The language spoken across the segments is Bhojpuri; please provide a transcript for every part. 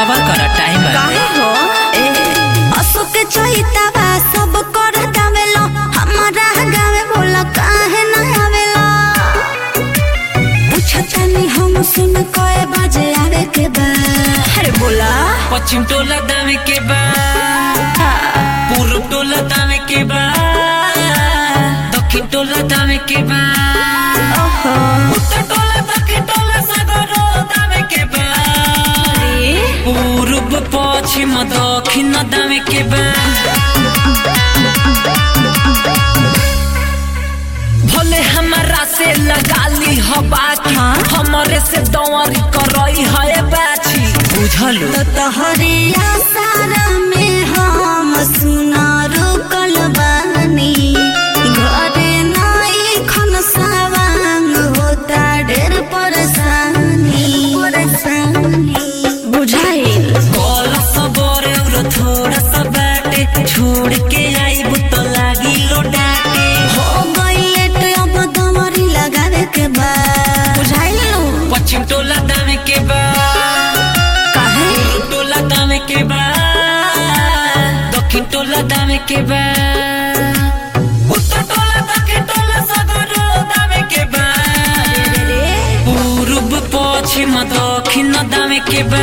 सबर कर टाइम काहे हो अशोक के चहिता बा सब कर दावेलो हमारा गावे बोला काहे ना आवेलो पूछतानी हम सुन कोए बजे आवे के बा अरे बोला पश्चिम टोला दावे के बा पूर्व टोला दावे के बा दक्षिण टोला दावे के बा उत्तर टोला दक्षिण टोला सागरो दावे के बा पूर्व पश्चिम दक्षिण दावे के बा भले हमारा से लगा ली हो बाकी हमारे से दौरी करई है बाची बुझलू तो तोहरिया सारा में हम सुना रुकल बानी घरे नाई खन सावांग होता ढेर परेशानी बुझाइल कल सबर और थोड़ा सा बाटे छोड़ के आई तो लागी लो डाटे हो गई तो अब दमरी लगावे के बा बुझाइल पश्चिम टोला दावे के बा काहे पूर्व टोला दावे के बा दक्षिण टोला दावे के बा उत्तर टोला दक्षिण टोला सागरो दावे के बा पूर्व पश्चिम दक्षिण दावे के बा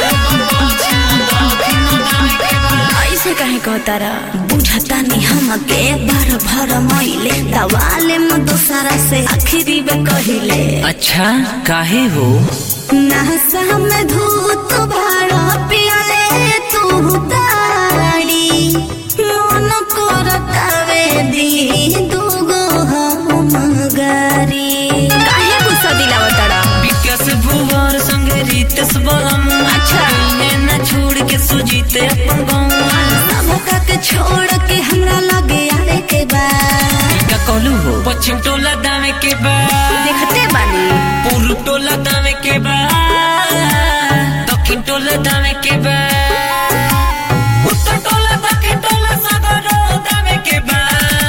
ऐसे कहे कहतारा बुझता नहीं हमके भर भर महिले दवाले में दूसरा से आखिरी बे कहिले अच्छा काहे हो नहसा में धूत भरो पियाले तू दाड़ी मन करतावे दी दूगो हम गारी काहे गुस्सा दिलावतारा विकास भुवर संगे रितेश बलम अच्छा इन्हें न छोड़ के सुजीते अपन गाँव सबका के छोड़ के हमरा लगे आवे के बा का कहलू हो पश्चिम टोला दावे के बा देखते बानी पूर्व टोला दावे के बा दक्षिण टोला दावे के बा उत्तर टोला दक्षिण टोला सागरो दावे के बा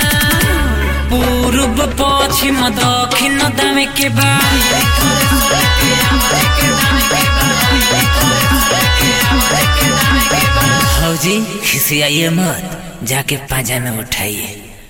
पूर्व पश्चिम दक्षिण दावे के बा हौजी खिसियाइए मत जाके पाजा में उठाइए।